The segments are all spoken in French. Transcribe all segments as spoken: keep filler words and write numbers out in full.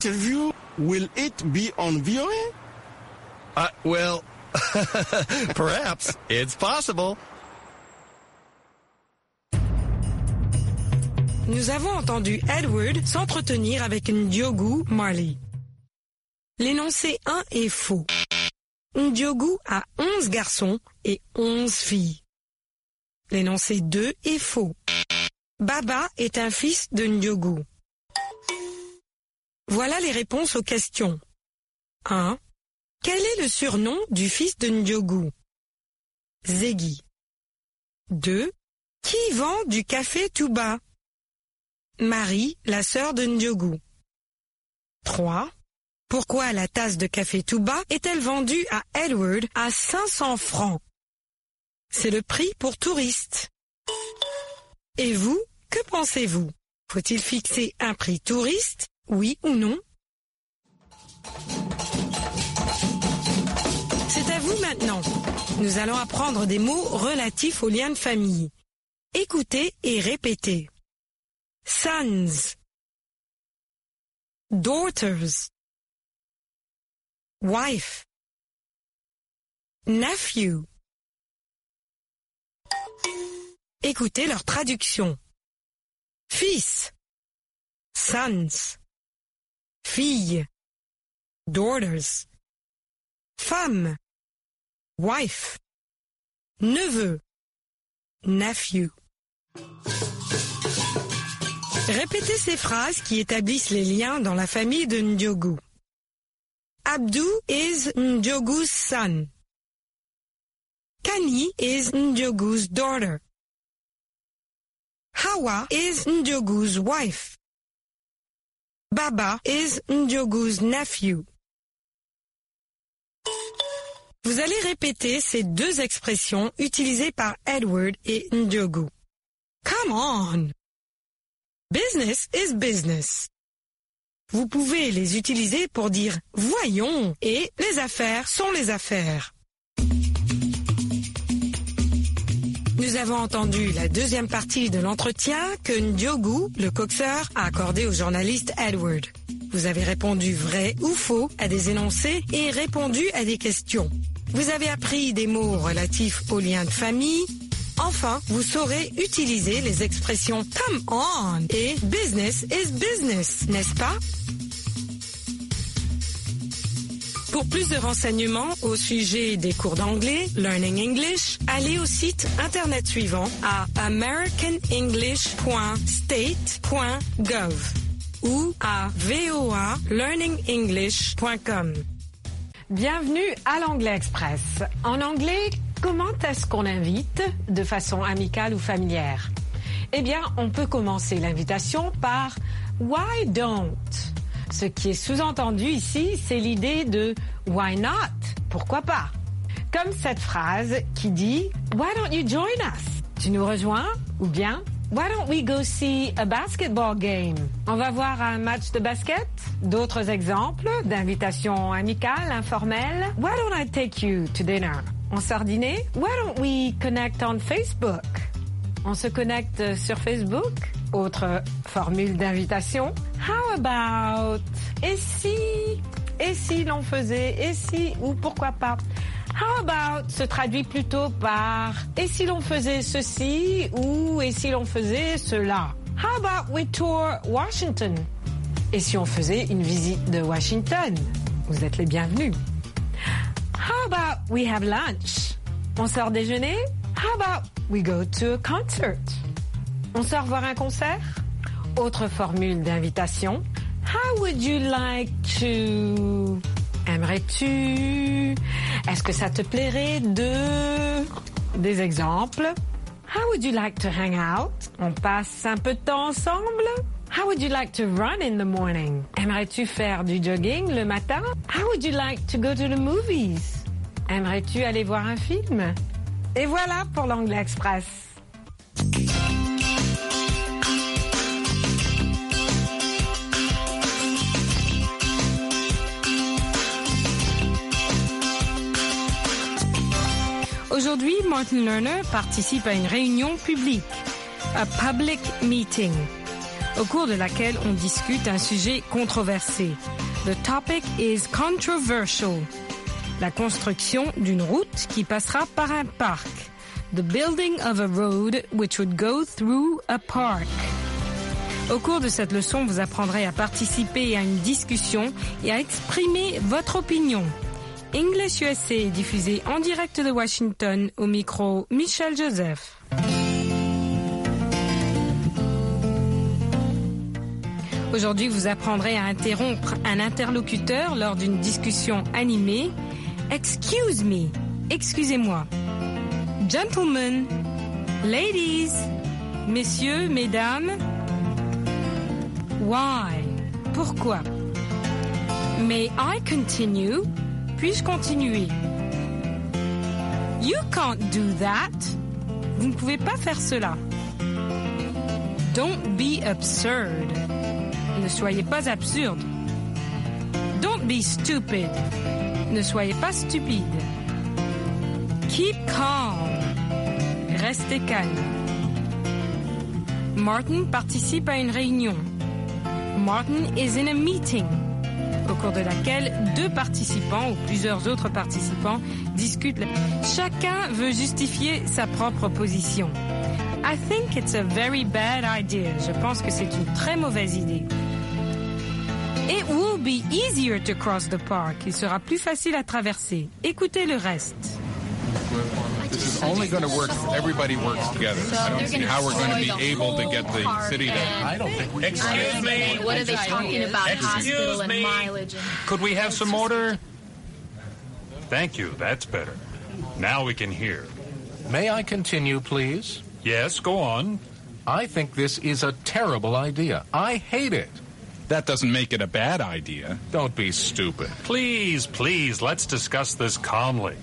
interview, will it be on V O A? Uh, well, perhaps. It's possible. Nous avons entendu Edward s'entretenir avec Ndiogu Marley. L'énoncé un est faux. Ndiogu a onze garçons et onze filles. L'énoncé deux est faux. Baba est un fils de Ndiogu. Voilà les réponses aux questions. un. Quel est le surnom du fils de Ndiogu? Zegi. deux. Qui vend du café Touba? Marie, la sœur de Ndiogu. trois. Pourquoi la tasse de café Touba est-elle vendue à Edward à cinq cents francs? C'est le prix pour touristes. Et vous, que pensez-vous? Faut-il fixer un prix touriste, oui ou non? C'est à vous maintenant. Nous allons apprendre des mots relatifs aux liens de famille. Écoutez et répétez. Sons, daughters, wife, nephew. Écoutez leur traduction. Fils, sons, fille, daughters, femme, wife, neveu, nephew. Répétez ces phrases qui établissent les liens dans la famille de Ndiogu. Abdou is Ndiogu's son. Kani is Ndiogu's daughter. Hawa is Ndiogu's wife. Baba is Ndiogu's nephew. Vous allez répéter ces deux expressions utilisées par Edward et Ndiogu. Come on! Business is business. Vous pouvez les utiliser pour dire « voyons » et « les affaires sont les affaires ». Nous avons entendu la deuxième partie de l'entretien que Ndiogu, le coxeur, a accordé au journaliste Edward. Vous avez répondu vrai ou faux à des énoncés et répondu à des questions. Vous avez appris des mots relatifs aux liens de famille. Enfin, vous saurez utiliser les expressions « come on » et « business is business », n'est-ce pas? Pour plus de renseignements au sujet des cours d'anglais, Learning English, allez au site internet suivant à american english point state point gov ou à voa learning english point com. Bienvenue à l'Anglais Express. En anglais, comment est-ce qu'on invite de façon amicale ou familière? Eh bien, on peut commencer l'invitation par « why don't ». Ce qui est sous-entendu ici, c'est l'idée de « why not ?» Pourquoi pas? Comme cette phrase qui dit « Why don't you join us ?» Tu nous rejoins? Ou bien « Why don't we go see a basketball game ?» On va voir un match de basket? D'autres exemples d'invitations amicales, informelles. « Why don't I take you to dinner ?» On sort dîner? « Why don't we connect on Facebook ?» On se connecte sur Facebook? Autre formule d'invitation. How about? Et si? Et si l'on faisait? Et si? Ou pourquoi pas? How about se traduit plutôt par et si l'on faisait ceci ou et si l'on faisait cela? How about we tour Washington? Et si on faisait une visite de Washington? Vous êtes les bienvenus. How about we have lunch? On sort déjeuner? How about we go to a concert? On sort voir un concert? Autre formule d'invitation. How would you like to... Aimerais-tu? Est-ce que ça te plairait de... Des exemples. How would you like to hang out? On passe un peu de temps ensemble? How would you like to run in the morning? Aimerais-tu faire du jogging le matin? How would you like to go to the movies? Aimerais-tu aller voir un film? Et voilà pour l'Anglais Express. Aujourd'hui, Martin Lerner participe à une réunion publique, a public meeting. au cours de laquelle on discute un sujet controversé. The topic is controversial. La construction d'une route qui passera par un parc. The building of a road which would go through a park. Au cours de cette leçon, vous apprendrez à participer à une discussion et à exprimer votre opinion. English U S A est diffusé en direct de Washington, au micro Michel Joseph. Aujourd'hui, vous apprendrez à interrompre un interlocuteur lors d'une discussion animée. Excuse me, excusez-moi. Gentlemen, ladies, messieurs, mesdames. Why? Pourquoi? May I continue? Puis-je continuer? You can't do that. Vous ne pouvez pas faire cela. Don't be absurd. Ne soyez pas absurde. Don't be stupid. Ne soyez pas stupide. Keep calm. Restez calme. Martin participe à une réunion. Martin is in a meeting, au cours de laquelle deux participants ou plusieurs autres participants discutent. Chacun veut justifier sa propre position. I think it's a very bad idea. Je pense que c'est une très mauvaise idée. It will be easier to cross the park. Il sera plus facile à traverser. Écoutez le reste. This is only going to work if everybody works together. I don't see how we're going to be able to get the city to... I don't think we... Excuse me. What are they talking about? Excuse Hospital and me. mileage and... Could we have some order? Thank you. That's better. Now we can hear. May I continue, please? Yes, go on. I think this is a terrible idea. I hate it. That doesn't make it a bad idea. Don't be stupid. Please, please, let's discuss this calmly.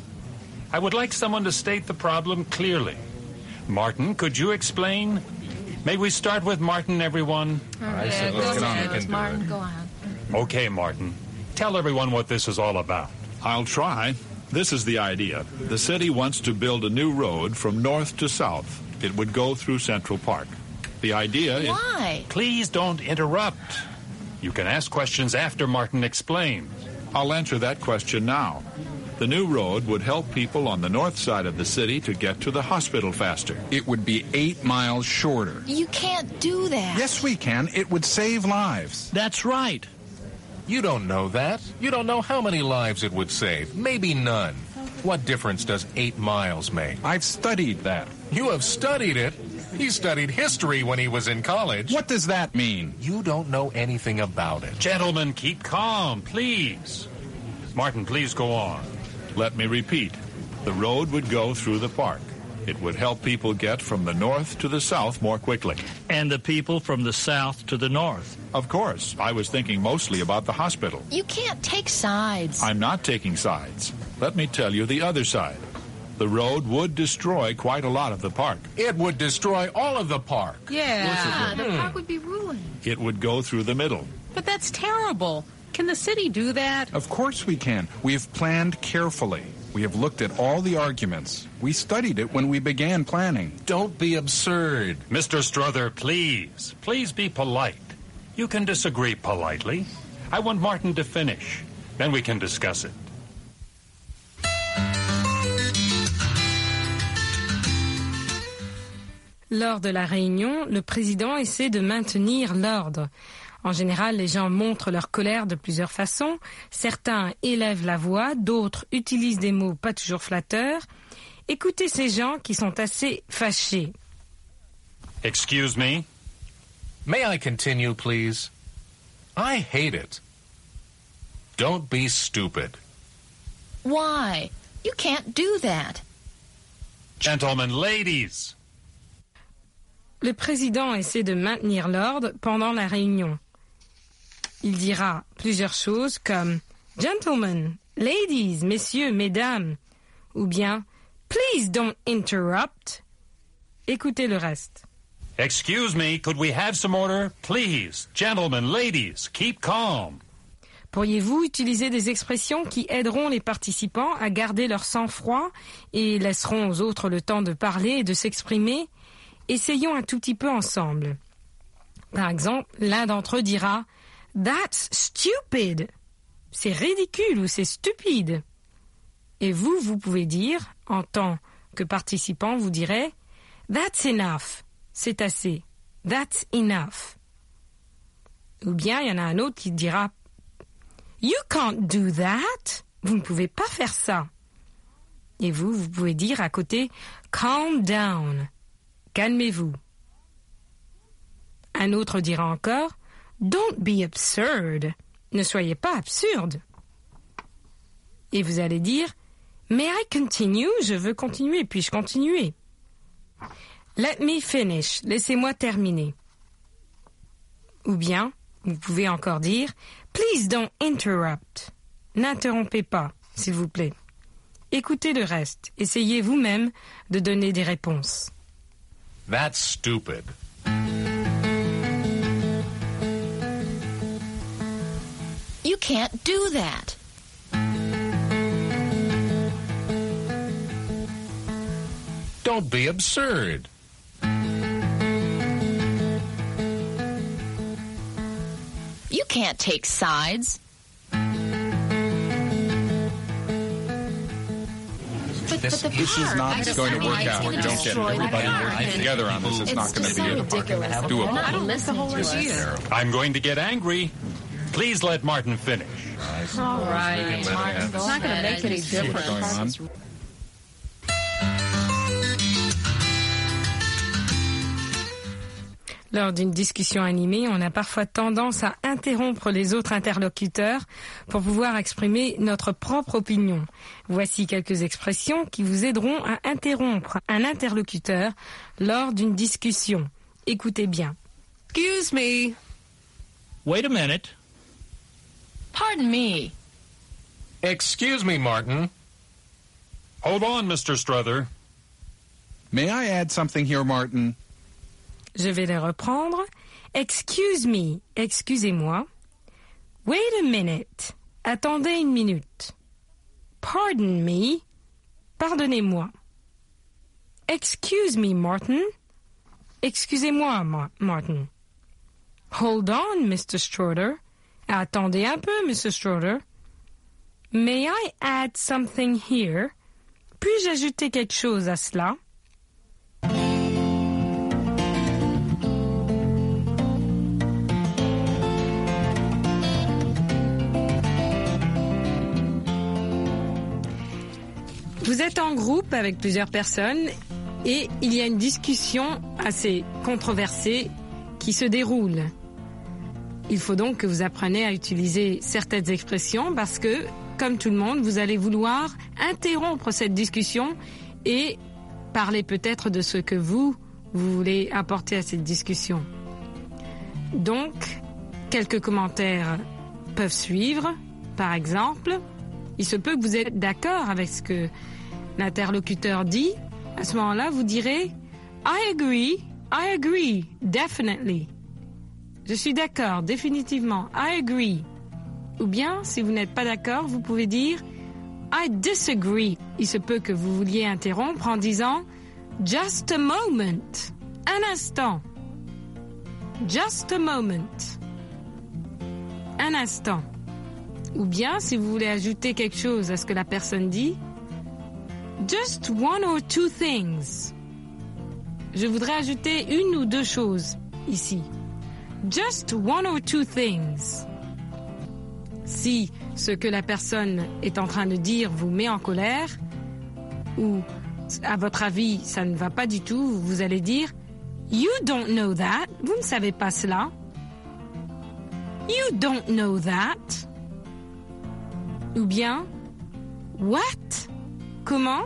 I would like someone to state the problem clearly. Martin, could you explain? May we start with Martin, everyone? I said let's get on it and do Martin, it. go on. Okay, Martin. Tell everyone what this is all about. I'll try. This is the idea. The city wants to build a new road from north to south. It would go through Central Park. The idea is... Why? Please don't interrupt. You can ask questions after Martin explains. I'll answer that question now. The new road would help people on the north side of the city to get to the hospital faster. It would be eight miles shorter. You can't do that. Yes, we can. It would save lives. That's right. You don't know that. You don't know how many lives it would save. Maybe none. What difference does eight miles make? I've studied that. You have studied it? He studied history when he was in college. What does that mean? You don't know anything about it. Gentlemen, keep calm, please. Martin, please go on. Let me repeat. The road would go through the park. It would help people get from the north to the south more quickly. And the people from the south to the north. Of course, I was thinking mostly about the hospital. You can't take sides. I'm not taking sides. Let me tell you the other side. The road would destroy quite a lot of the park. It would destroy all of the park. Yeah, the park would be ruined. It would go through the middle. But that's terrible. Can the city do that? Of course we can. We have planned carefully. We have looked at all the arguments. We studied it when we began planning. Don't be absurd. Mister Strother, please. Please be polite. You can disagree politely. I want Martin to finish. Then we can discuss it. Lors de la réunion, le président essaie de maintenir l'ordre. En général, les gens montrent leur colère de plusieurs façons. Certains élèvent la voix, d'autres utilisent des mots pas toujours flatteurs. Écoutez ces gens qui sont assez fâchés. Excuse me? May I continue, please? I hate it. Don't be stupid. Why? You can't do that. Gentlemen, ladies. Le président essaie de maintenir l'ordre pendant la réunion. Il dira plusieurs choses comme « Gentlemen, ladies, messieurs, mesdames » ou bien « Please don't interrupt ». Écoutez le reste. Excuse me, could we have some order? Please, gentlemen, ladies, keep calm. Pourriez-vous utiliser des expressions qui aideront les participants à garder leur sang-froid et laisseront aux autres le temps de parler et de s'exprimer ? Essayons un tout petit peu ensemble. Par exemple, l'un d'entre eux dira « That's stupid ». C'est ridicule ou c'est stupide. Et vous, vous pouvez dire, en tant que participant, vous direz « That's enough ». C'est assez. That's enough. Ou bien, il y en a un autre qui dira « You can't do that ». Vous ne pouvez pas faire ça. Et vous, vous pouvez dire à côté « Calm down ». Calmez-vous. Un autre dira encore « Don't be absurd ». Ne soyez pas absurde. Et vous allez dire « May I continue ?» Je veux continuer, puis-je continuer? Let me finish. Laissez-moi terminer. Ou bien, vous pouvez encore dire « Please don't interrupt ». N'interrompez pas, s'il vous plaît. Écoutez le reste. Essayez vous-même de donner des réponses. That's stupid. You can't do that. Don't be absurd. You can't take sides. But, This, but the this is park, not I just going to feel work like it's out. gonna You don't get destroy the everybody park. working together on this. It's, It's not going just to be so ridiculous. doable. I don't listen to This is idea. terrible. I'm going to get angry. Please let Martin finish. All right. Let it happen. It's not going to make any See what's going on. difference. Lors d'une discussion animée, on a parfois tendance à interrompre les autres interlocuteurs pour pouvoir exprimer notre propre opinion. Voici quelques expressions qui vous aideront à interrompre un interlocuteur lors d'une discussion. Écoutez bien. Excuse me. Wait a minute. Pardon me. Excuse me, Martin. Hold on, Mister Struther. May I add something here, Martin? Je vais les reprendre. Excuse me, excusez-moi. Wait a minute, attendez une minute. Pardon me, pardonnez-moi. Excuse me, Martin. Excusez-moi, Ma- Martin. Hold on, Mister Strutter. Attendez un peu, Mister Strutter. May I add something here? Puis-je ajouter quelque chose à cela? Vous êtes en groupe avec plusieurs personnes et il y a une discussion assez controversée qui se déroule. Il faut donc que vous appreniez à utiliser certaines expressions parce que, comme tout le monde, vous allez vouloir interrompre cette discussion et parler peut-être de ce que vous, vous voulez apporter à cette discussion. Donc, quelques commentaires peuvent suivre. Par exemple, il se peut que vous êtes d'accord avec ce que l'interlocuteur dit. À ce moment-là, vous direz « I agree, I agree, definitely ». Je suis d'accord, définitivement, I agree. Ou bien, si vous n'êtes pas d'accord, vous pouvez dire « I disagree ». Il se peut que vous vouliez interrompre en disant « Just a moment ». Un instant. Just a moment. Un instant. Ou bien, si vous voulez ajouter quelque chose à ce que la personne dit, just one or two things. Je voudrais ajouter une ou deux choses ici. Just one or two things. Si ce que la personne est en train de dire vous met en colère, ou à votre avis, ça ne va pas du tout, vous allez dire You don't know that. Vous ne savez pas cela. You don't know that. Ou bien, what? Comment?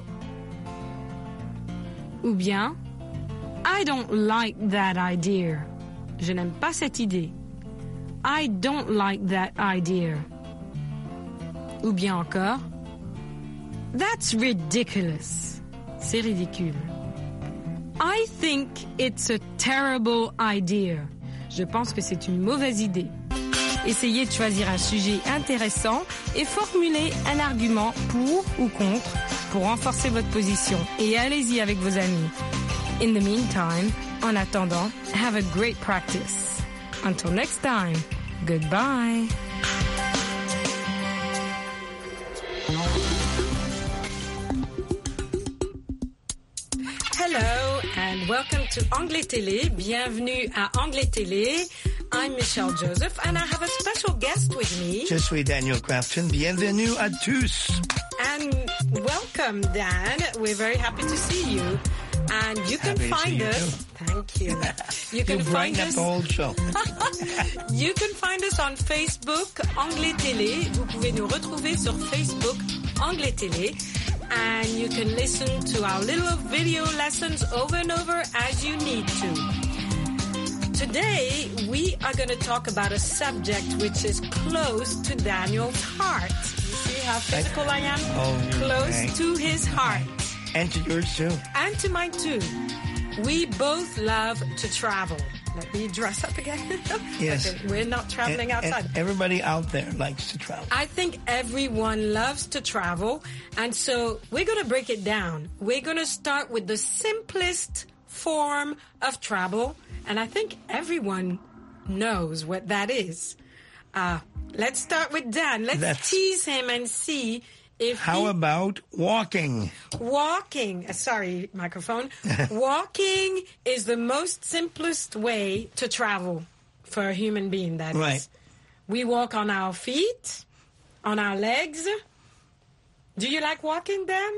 Ou bien, I don't like that idea. Je n'aime pas cette idée. I don't like that idea. Ou bien encore, that's ridiculous. C'est ridicule. I think it's a terrible idea. Je pense que c'est une mauvaise idée. Essayez de choisir un sujet intéressant et formulez un argument pour ou contre pour renforcer votre position. Et allez-y avec vos amis. In the meantime, en attendant, have a great practice. Until next time, goodbye. Hello and welcome to Anglais Télé. Bienvenue à Anglais Télé. I'm Michelle Joseph and I have a special guest with me. Je suis Daniel Crafton. Bienvenue à tous. And welcome, Dan. We're very happy to see you. And you can happy find to see us. You too. Thank you. You can you find brighten us. up the whole show. You can find us on Facebook, Anglais Télé. Vous pouvez nous retrouver sur Facebook, Anglais Télé. And you can listen to our little video lessons over and over as you need to. Today, we are going to talk about a subject which is close to Daniel's heart. You see how physical I am? Oh, close okay. to his heart. And to yours too. And to mine too. We both love to travel. Let me dress up again. Yes. Okay, we're not traveling and, outside. And everybody out there likes to travel. I think everyone loves to travel. And so we're going to break it down. We're going to start with the simplest form of travel. And I think everyone knows what that is. Uh, let's start with Dan. Let's That's- tease him and see if How he... about walking? Walking, uh, sorry, microphone. Walking is the most simplest way to travel for a human being, that is. Right. We walk on our feet, on our legs. Do you like walking, Dan?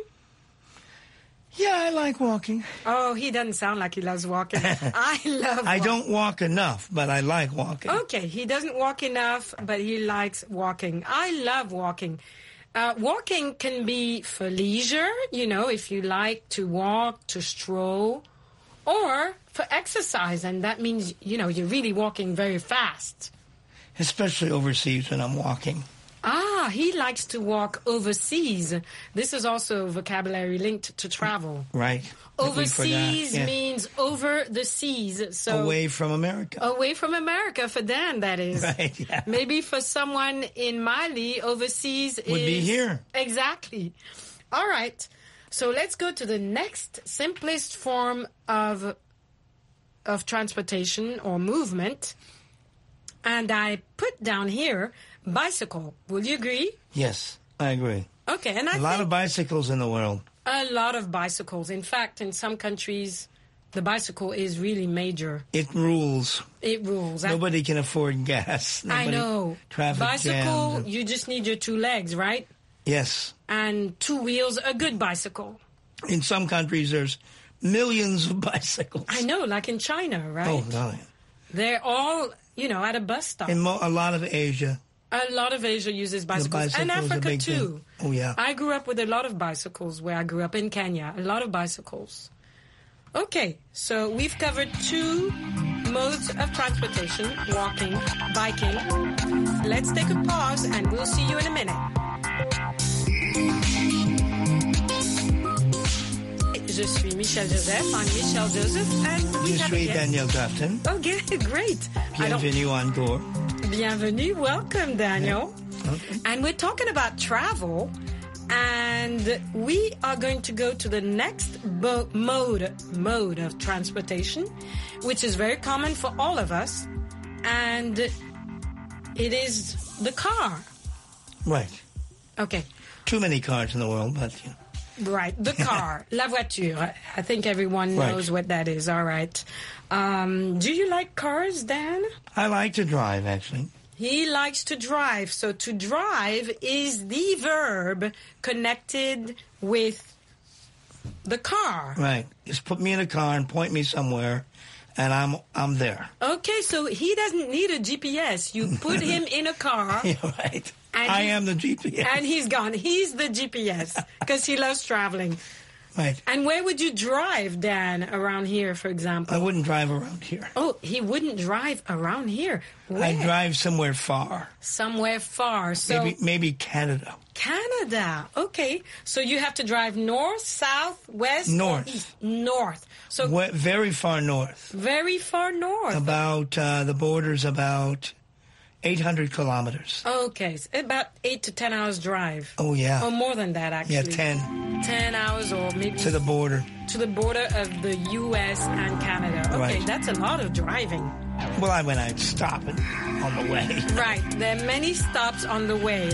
Yeah, I like walking. Oh, he doesn't sound like he loves walking. I love I walking. don't walk enough, but I like walking. Okay, he doesn't walk enough, but he likes walking. I love walking. Uh, walking can be for leisure, you know, if you like to walk, to stroll, or for exercise, and that means, you know, you're really walking very fast. Especially overseas when I'm walking. Ah, he likes to walk overseas. This is also vocabulary linked to travel. Right. that we Overseas forgot. Yeah. means over the seas. So Away from America. Away from America, for Dan, that is. Right, yeah. Maybe for someone in Mali, overseas Would is... be here. Exactly. All right. So let's go to the next simplest form of of transportation or movement. And I put down here bicycle. Will you agree? Yes, I agree. Okay, and I A lot think of bicycles in the world. a lot of bicycles. In fact, in some countries, the bicycle is really major. It rules. It rules. I- Nobody can afford gas. I Nobody- know. Traffic Bicycle, jams. and- you just need your two legs, right? Yes. And two wheels, a good bicycle. In some countries, there's millions of bicycles. I know, like in China, right? Oh, no. They're all, you know, at a bus stop. In mo- a lot of Asia. A lot of Asia uses bicycles. And bicycle is a Africa, big too. thing. Oh, yeah. I grew up with a lot of bicycles where I grew up in Kenya. A lot of bicycles. Okay, so we've covered two modes of transportation, walking, biking. Let's take a pause and we'll see you in a minute. Je suis Michelle Joseph. I'm Michelle Joseph. And we Je have a suis guest. Daniel Crafton. Okay, great. I don't- Bienvenue encore. Bienvenue. Welcome, Daniel. Okay. And we're talking about travel. And we are going to go to the next bo- mode, mode of transportation, which is very common for all of us. And it is the car. Right. Okay. Too many cars in the world, but you know. Right, the car, la voiture. I think everyone Right. knows what that is. All right. Um, do you like cars, Dan? I like to drive, actually. He likes to drive. So to drive is the verb connected with the car. Right. Just put me in a car and point me somewhere, and I'm I'm there. Okay, so he doesn't need a G P S. You put him in a car. Yeah, right. And I he- am the G P S. And he's gone. He's the G P S because he loves traveling. Right. And where would you drive, Dan, around here, for example? I wouldn't drive around here. Oh, he wouldn't drive around here. Where? I drive somewhere far. Somewhere far. So Maybe maybe Canada. Canada. Okay. So you have to drive north, south, west, or North. east? North. So We- very far north. very far north. About uh, the border's about eight hundred kilometers. Okay, so about eight to ten hours drive. Oh, yeah. Or more than that, actually. Yeah, ten. Ten hours or maybe... To the border. To the border of the U S and Canada. Okay, Right. that's a lot of driving. Well, I when I'd stop it on the way. Right, there are many stops on the way.